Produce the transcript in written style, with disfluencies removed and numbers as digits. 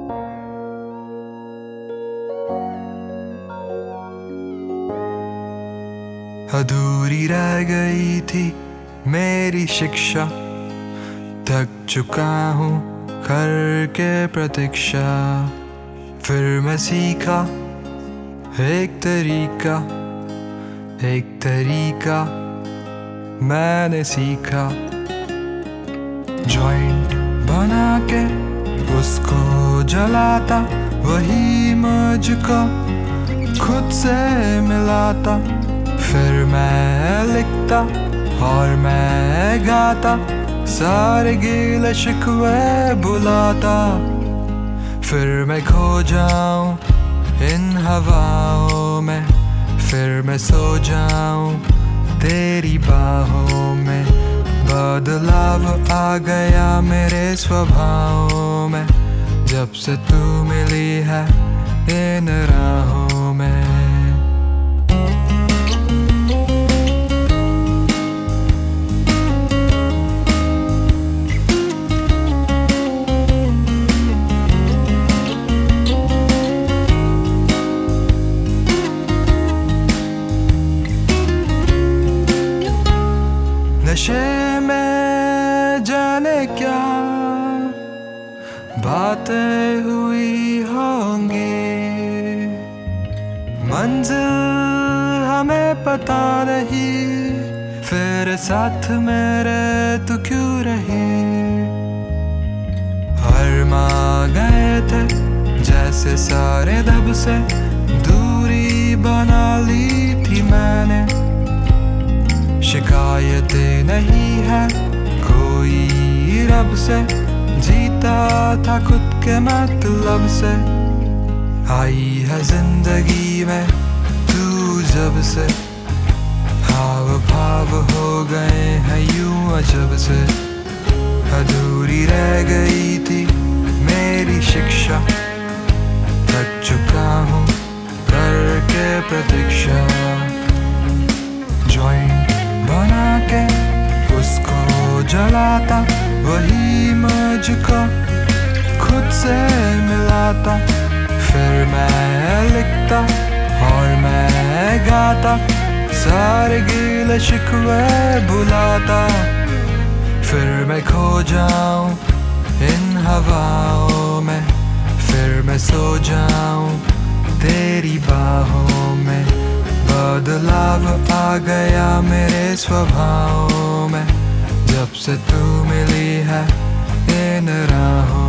अधूरी रह गई थी मेरी शिक्षा, थक चुका हूँ करके प्रतीक्षा। फिर मैं सीखा एक तरीका मैंने सीखा। जॉइंट बना के उसको जलाता, वही मुझको खुद से मिलाता। फिर मैं लिखता और मैं गाता, सारे गिले शिकवे बुलाता। फिर मैं खो जाऊं इन हवाओं में, फिर मैं सो जाऊं तेरी बाहों में। बदलाव आ गया मेरे स्वभाव में, जब से तू मिली है इन राहों में। नशे में जाने क्या बातें हुई होंगी, मंजिल हमें पता नहीं, फिर साथ मेरे तू क्यों रही। हरमा गए थे जैसे सारे दब से, दूरी बना ली थी मैंने। शिकायतें नहीं है कोई रब से, जीता था खुद के मतलब से। आई है जिंदगी में तू जब से, हाव भाव हो गए हैं यूं अजब से। अधूरी रह गई थी मेरी शिक्षा, थक चुका हूँ करके प्रतीक्षा। जॉइंट बना के उसको जलाता, वही मुझको खुद से मिलाता। फिर मैं लिखता और मैं गाता, सारे गिले शिकवे बुलाता। फिर मैं खो जाऊं इन हवाओं में, फिर मैं सो जाऊं तेरी बाहों में। बदलाव आ गया मेरे स्वभाव में, जब से तू मिली है इन राहों